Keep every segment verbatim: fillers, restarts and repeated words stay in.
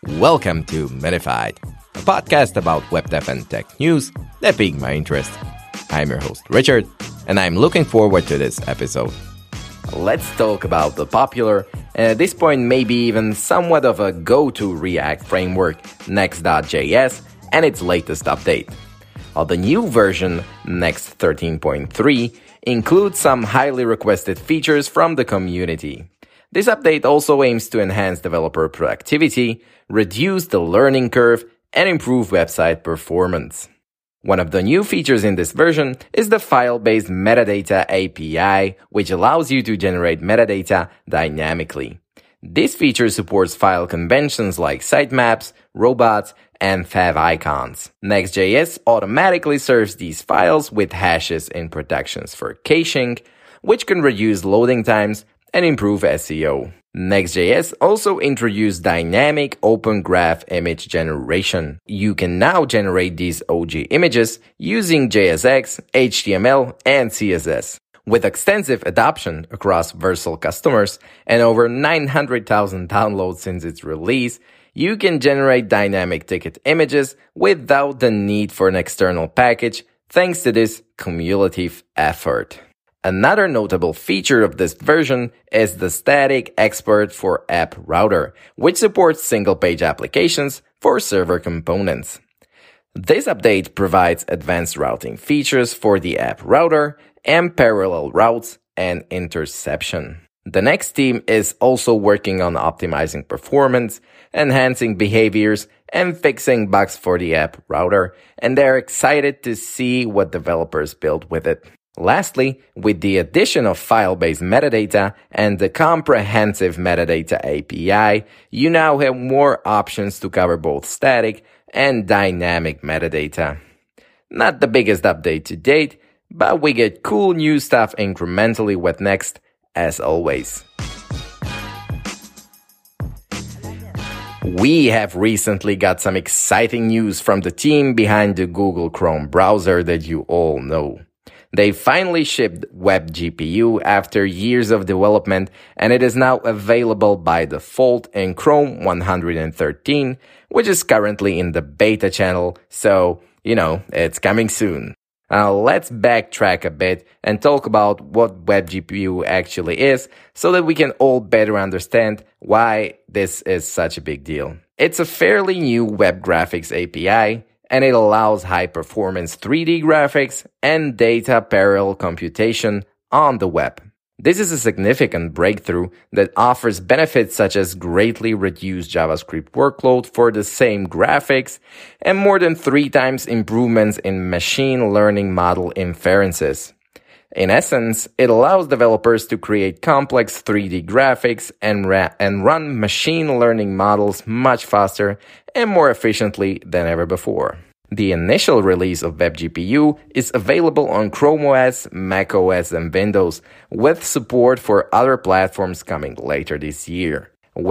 Welcome to Minified, a podcast about web dev and tech news that piqued my interest. I'm your host, Richard, and I'm looking forward to this episode. Let's talk about the popular, and at this point maybe even somewhat of a go-to React framework, Next dot J S, and its latest update. While the new version, Next thirteen point three, includes some highly requested features from the community. This update also aims to enhance developer productivity, reduce the learning curve, and improve website performance. One of the new features in this version is the file-based metadata A P I, which allows you to generate metadata dynamically. This feature supports file conventions like sitemaps, robots, and favicons. Next.js automatically serves these files with hashes in protections for caching, which can reduce loading times and improve S E O. Next.js also introduced dynamic Open Graph image generation. You can now generate these O G images using J S X, H T M L, and C S S. With extensive adoption across Vercel customers and over nine hundred thousand downloads since its release, you can generate dynamic ticket images without the need for an external package thanks to this cumulative effort. Another notable feature of this version is the static export for app router, which supports single-page applications for server components. This update provides advanced routing features for the app router and parallel routes and interception. The Next team is also working on optimizing performance, enhancing behaviors, and fixing bugs for the app router, and they're excited to see what developers build with it. Lastly, with the addition of file-based metadata and the comprehensive metadata A P I, you now have more options to cover both static and dynamic metadata. Not the biggest update to date, but we get cool new stuff incrementally with Next, as always. We have recently got some exciting news from the team behind the Google Chrome browser that you all know. They finally shipped WebGPU after years of development, and it is now available by default in Chrome one hundred thirteen, which is currently in the beta channel, so, you know, it's coming soon. Now let's backtrack a bit and talk about what WebGPU actually is so that we can all better understand why this is such a big deal. It's a fairly new web graphics A P I, and it allows high-performance three D graphics and data parallel computation on the web. This is a significant breakthrough that offers benefits such as greatly reduced JavaScript workload for the same graphics and more than three times improvements in machine learning model inferences. In essence, it allows developers to create complex three D graphics and, ra- and run machine learning models much faster and more efficiently than ever before. The initial release of WebGPU is available on Chrome O S, macOS, and Windows, with support for other platforms coming later this year.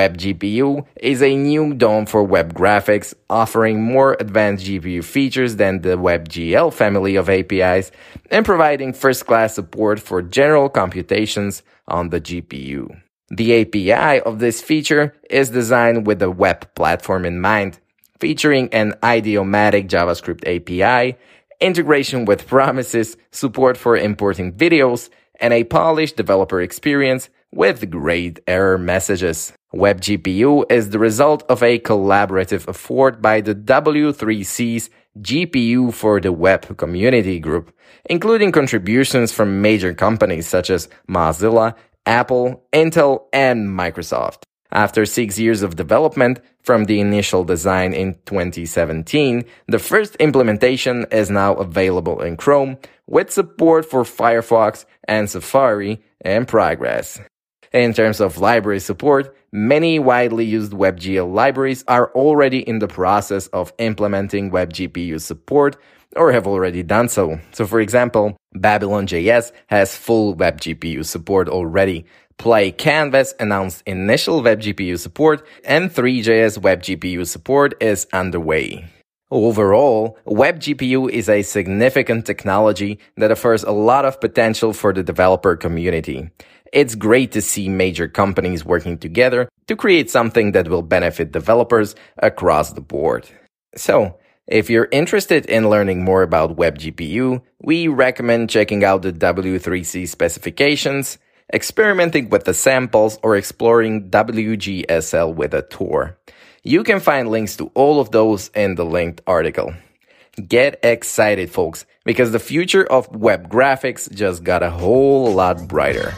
WebGPU is a new D O M for web graphics, offering more advanced G P U features than the WebGL family of A P Is and providing first-class support for general computations on the G P U. The A P I of this feature is designed with the web platform in mind, featuring an idiomatic JavaScript A P I, integration with promises, support for importing videos, and a polished developer experience with great error messages. WebGPU is the result of a collaborative effort by the W three C's G P U for the Web community group, including contributions from major companies such as Mozilla, Apple, Intel, and Microsoft. After six years of development, from the initial design in twenty seventeen, the first implementation is now available in Chrome, with support for Firefox and Safari in progress. In terms of library support, many widely used WebGL libraries are already in the process of implementing WebGPU support or have already done so. So for example, Babylon J S has full WebGPU support already. Play Canvas announced initial WebGPU support, and three J S WebGPU support is underway. Overall, WebGPU is a significant technology that offers a lot of potential for the developer community. It's great to see major companies working together to create something that will benefit developers across the board. So, if you're interested in learning more about WebGPU, we recommend checking out the W three C specifications, experimenting with the samples, or exploring W G S L with a tour. You can find links to all of those in the linked article. Get excited, folks, because the future of web graphics just got a whole lot brighter.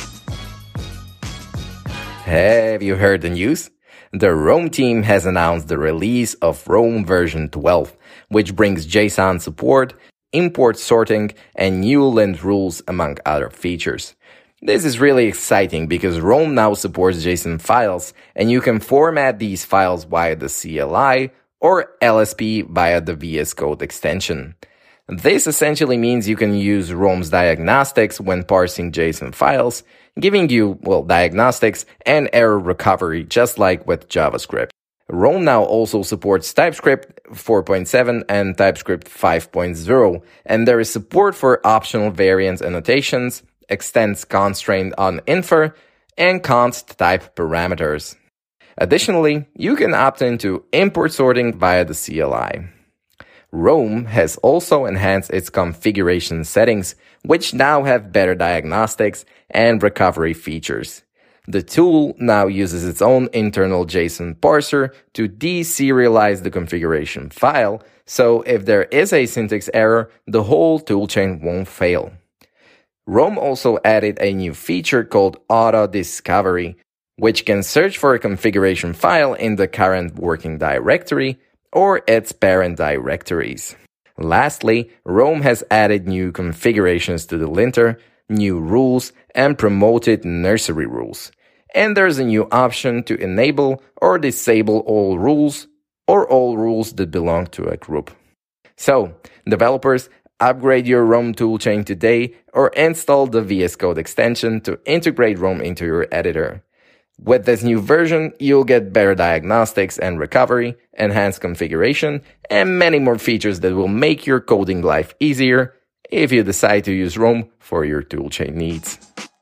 Have you heard the news? The Rome team has announced the release of Rome version twelve, which brings JSON support, import sorting, and new lint rules, among other features. This is really exciting because Rome now supports JSON files, and you can format these files via the C L I or L S P via the V S Code extension. This essentially means you can use Rome's diagnostics when parsing JSON files, giving you, well, diagnostics and error recovery just like with JavaScript. Rome now also supports TypeScript four point seven and TypeScript five point oh, and there is support for optional variants annotations, extends constraint on infer, and const type parameters. Additionally, you can opt into import sorting via the C L I. Rome has also enhanced its configuration settings, which now have better diagnostics and recovery features. The tool now uses its own internal JSON parser to deserialize the configuration file, so if there is a syntax error, the whole toolchain won't fail. Rome also added a new feature called Auto Discovery, which can search for a configuration file in the current working directory or its parent directories. Lastly, Rome has added new configurations to the linter, new rules, and promoted nursery rules. And there's a new option to enable or disable all rules or all rules that belong to a group. So, developers, upgrade your Rome toolchain today or install the V S Code extension to integrate Rome into your editor. With this new version, you'll get better diagnostics and recovery, enhanced configuration, and many more features that will make your coding life easier if you decide to use Rome for your toolchain needs.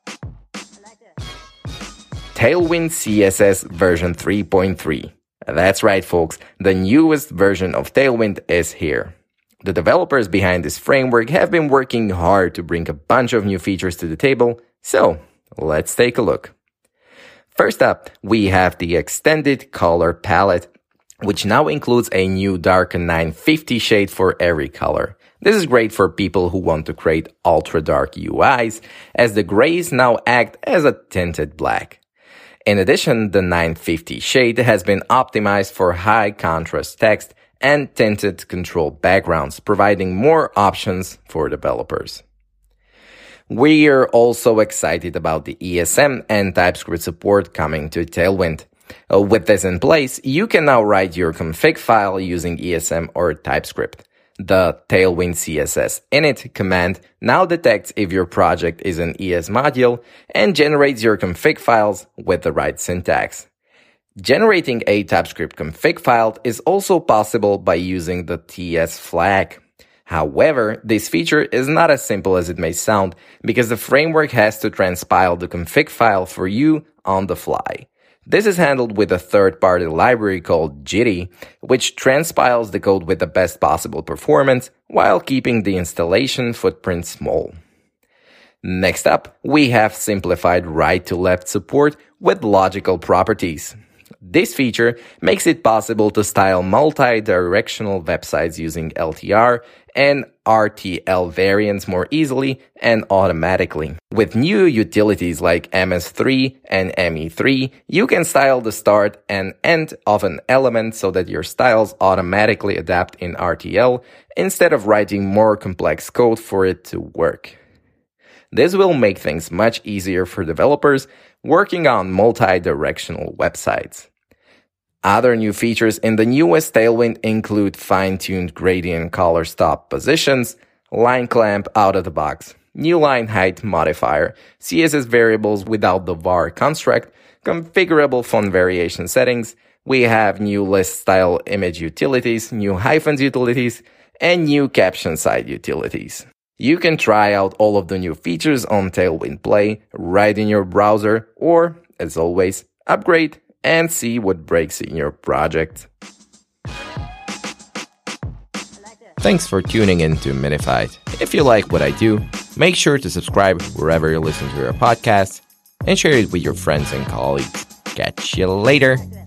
Tailwind C S S version three point three. That's right, folks, the newest version of Tailwind is here. The developers behind this framework have been working hard to bring a bunch of new features to the table, so let's take a look. First up, we have the extended color palette, which now includes a new darken nine fifty shade for every color. This is great for people who want to create ultra-dark U Is, as the grays now act as a tinted black. In addition, the nine fifty shade has been optimized for high contrast text and tinted control backgrounds, providing more options for developers. We are also excited about the E S M and TypeScript support coming to Tailwind. Uh, with this in place, you can now write your config file using E S M or TypeScript. The Tailwind C S S init command now detects if your project is an E S module and generates your config files with the right syntax. Generating a TypeScript config file is also possible by using the T S flag. However, this feature is not as simple as it may sound because the framework has to transpile the config file for you on the fly. This is handled with a third-party library called Jitty, which transpiles the code with the best possible performance while keeping the installation footprint small. Next up, we have simplified right-to-left support with logical properties. This feature makes it possible to style multi-directional websites using L T R and R T L variants more easily and automatically. With new utilities like M S three and M E three, you can style the start and end of an element so that your styles automatically adapt in R T L instead of writing more complex code for it to work. This will make things much easier for developers working on multi-directional websites. Other new features in the newest Tailwind include fine-tuned gradient color stop positions, line clamp out of the box, new line height modifier, C S S variables without the var construct, configurable font variation settings. We have new list style image utilities, new hyphens utilities, and new caption side utilities. You can try out all of the new features on Tailwind Play right in your browser, or, as always, upgrade and see what breaks in your project. Thanks for tuning in to Minified. If you like what I do, make sure to subscribe wherever you listen to your podcast and share it with your friends and colleagues. Catch you later.